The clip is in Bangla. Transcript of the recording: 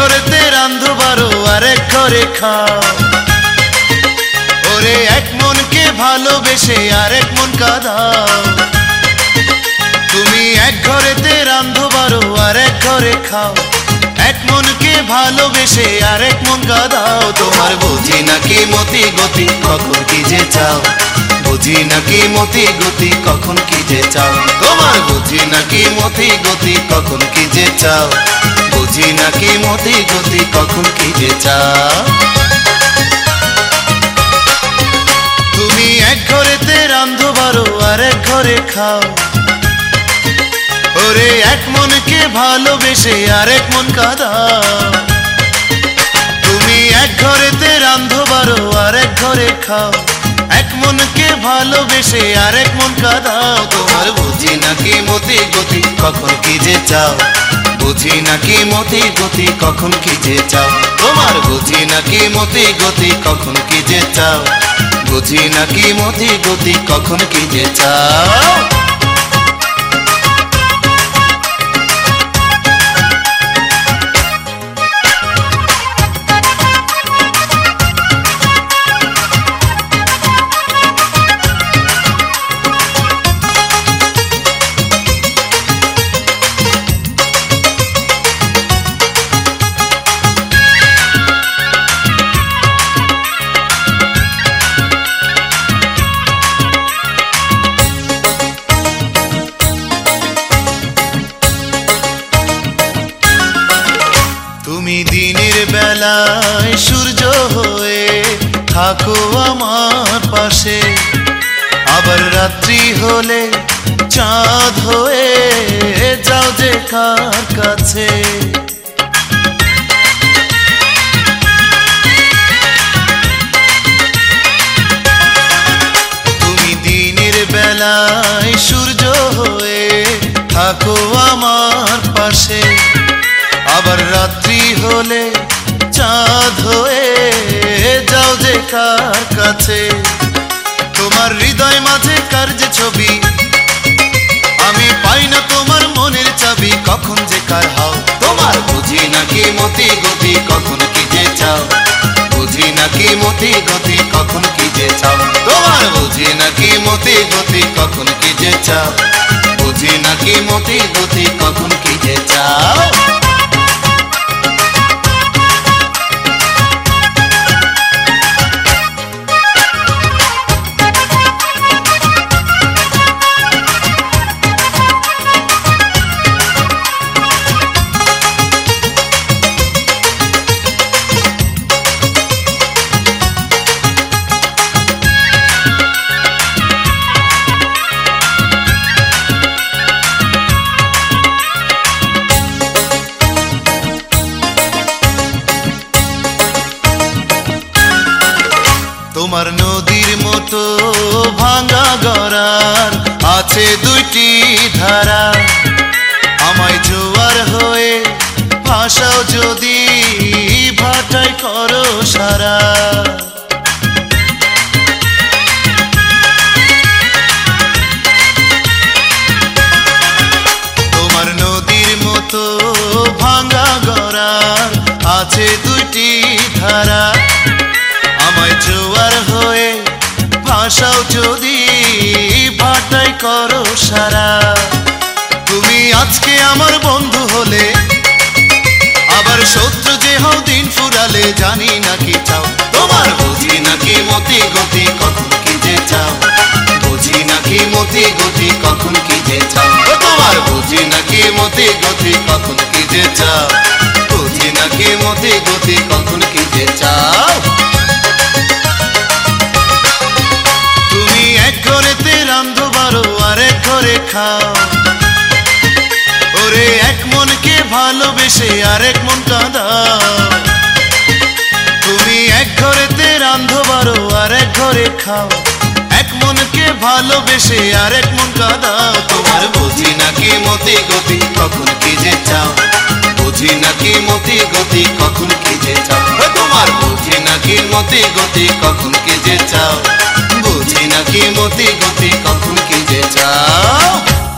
ঘরেতে রান্ধো বারো আরেক ঘরে খাও। ওরে এক মনকে ভালোবেসে আরেক মন কাঁদাও। তুমি এক ঘরেতে রান্ধো বারো আরেক ঘরে খাও। এক মনকে ভালোবেসে আরেক মন কাঁদাও। তোমার বুঝি নাকি মতি গতি কখন কি যে চাও। বুঝি নাকি মতি গতি কখন কি যে চাও। তোমার বুঝি নাকি মতি গতি কখন কি যে চাও। বুঝি নাকি মতি গতি কখন কি যে চাও। তুমি এক ঘরেতে রান্ধো বারো আরেক ঘরে খাও। ওরে এক মনকে ভালোবেসে আরেক মন কাঁদাও। তুমি এক ঘরেতে রান্ধো বারো আরেক ঘরে খাও। এক মনকে ভালোবেসে আরেক মন কাঁদাও। তোমার বুঝি নাকি মতি গতি কখন কি যে চাও। বুঝি নাকি মতি গতি কখন কি যে চাও। তোমার বুঝি নাকি মতি গতি কখন কি যে চাও। বুঝি নাকি মতি গতি কখন কি যে চাও। তুমি দিনের বেলায় সূর্য হয়ে থাকো আমার পাশে। আবার রাত্রি হলে চাঁদ হয়ে যাও যে কার কাছে। তুমি দিনের বেলায় সূর্য হয়ে থাকো আমার পাশে। আবার রাত্রি হলে চাঁদ হয়ে যাও যে কার কাছে। তোমার হৃদয় মাঝে কার যে ছবি আমি পাই না। তোমার মনের চাবি কখন যে কার হাও। তোমার বুঝি নাকি মতি গতি কখন কি যে চাও। বুঝি নাকি মতি গতি কখন কি যে চাও। তোমার বুঝি নাকি মতি গতি কখন কি যে চাও। বুঝি নাকি মতি গতি কখন কি যে চাও। তোমার নদীর মতো ভাঙা গড়ার আছে দুইটি ধারা। আমায় জোয়ার হয়ে ভাসাও যদি ভাটাই করো সারা। তোমার নদীর মতো ভাঙা গড়ার আছে দুইটি ধারা। আমায় জোয়ার হয়ে ভাসাও যদি ভাটাই করো সারা। তুমি আজকে আমার বন্ধু হলে আবার শত্রু যে হও দিন ফুরালে জানি না কি চাও। তোমার বুঝি নাকি মতি গতি কখন কি যে চাও। বুঝি নাকি মতি গতি কখন কি যে চাও। তোমার বুঝি নাকি মতি গতি কখন কি যে চাও। বুঝি নাকি মতি গতি কখন কি যে চাও। রান্ধো বারো আরেক ঘরে খাও। ওরে এক মনকে ভালোবেসে আরেক মন কাঁদাও। তুমি এক ঘরেতে রান্ধো বারো আরেক ঘরে খাও। এক মনকে ভালোবেসে আরেক মন কাঁদাও। তোমার বুঝি নাকি মতি গতি কখন কি যে চাও। বুঝি নাকি মতি গতি কখন কি যে চাও। তোমার বুঝি নাকি মতি গতি কখন কি যে চাও। বুঝি নাকি মতি গতি কখন কি যে চাও।